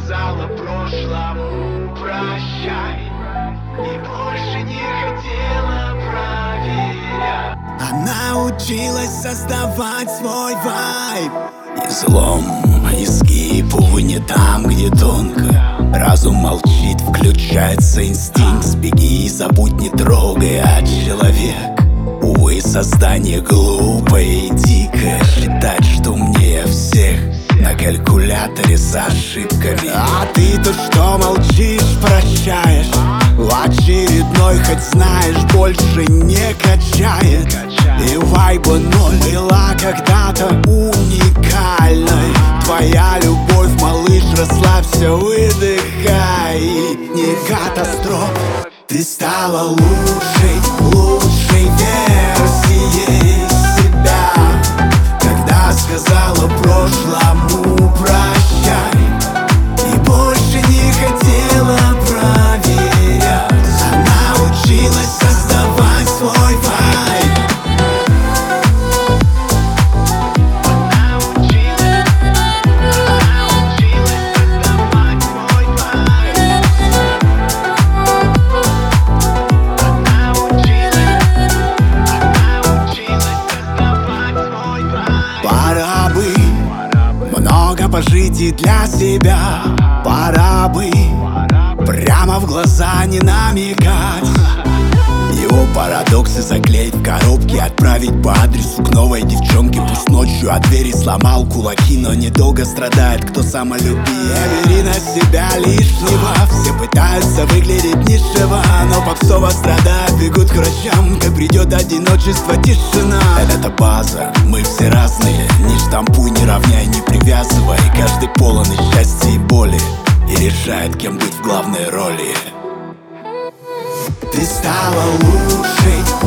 сказала прошлому прощай и больше не хотела проверять. Она училась создавать свой вайб. Излом, изгиб, увы, не там, где тонко. Разум молчит, включается инстинкт. Сбеги и забудь, не трогай, а человек. Увы, создание глупое и дикое. Считать, что умнее всех на калькуляторе с ошибками. А ты-то что молчишь, прощаешь? В очередной, хоть знаешь, больше не качает. И вайба ноль была когда-то уникальной. Твоя любовь, малыш, расслабься, выдыхай. Не катастрофа, ты стала лучшей версией себя, когда сказала прошлому прощай и больше не хотела проверять. Она училась создавать свой вайб. Она училась создавать свой вайб. Она училась создавать свой вайб. Пора бы много пожить и для себя. Пора бы прямо в глаза не намекать. Его парадоксы заклеить в коробке, отправить по адресу к новой девчонке. Пусть ночью от двери сломал кулаки, но недолго страдает, кто самолюбие. Бери на себя лишнего. Все пытаются выглядеть низшего, но попсово страдают, бегут к врачам, как придет одиночество, тишина. Это база, мы все разные. Не штампуй, не равняй, не привязывай. Каждый полон и счастья, и боли, и решает, кем быть в главной роли. Ты стала лучшей